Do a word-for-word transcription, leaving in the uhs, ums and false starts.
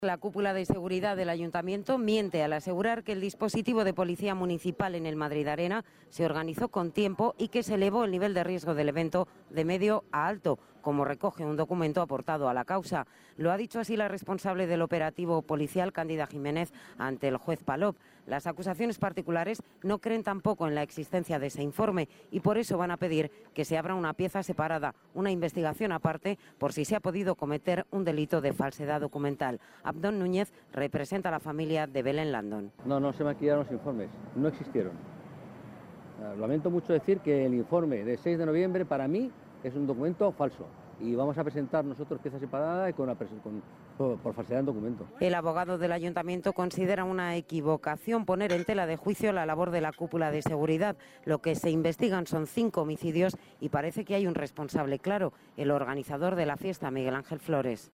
La cúpula de seguridad del Ayuntamiento miente al asegurar que el dispositivo de policía municipal en el Madrid Arena se organizó con tiempo y que se elevó el nivel de riesgo del evento de medio a alto, como recoge un documento aportado a la causa. Lo ha dicho así la responsable del operativo policial, Cándida Jiménez, ante el juez Palop. Las acusaciones particulares no creen tampoco en la existencia de ese informe y por eso van a pedir que se abra una pieza separada, una investigación aparte, por si se ha podido cometer un delito de falsedad documental. Abdón Núñez representa a la familia de Belén Landón. No, no se maquillaron los informes, no existieron. Lamento mucho decir que el informe de seis de noviembre para mí es un documento falso y vamos a presentar nosotros pieza separada y con una con, por, por falsedad en documento. El abogado del Ayuntamiento considera una equivocación poner en tela de juicio la labor de la cúpula de seguridad. Lo que se investigan son cinco homicidios y parece que hay un responsable claro, el organizador de la fiesta, Miguel Ángel Flores.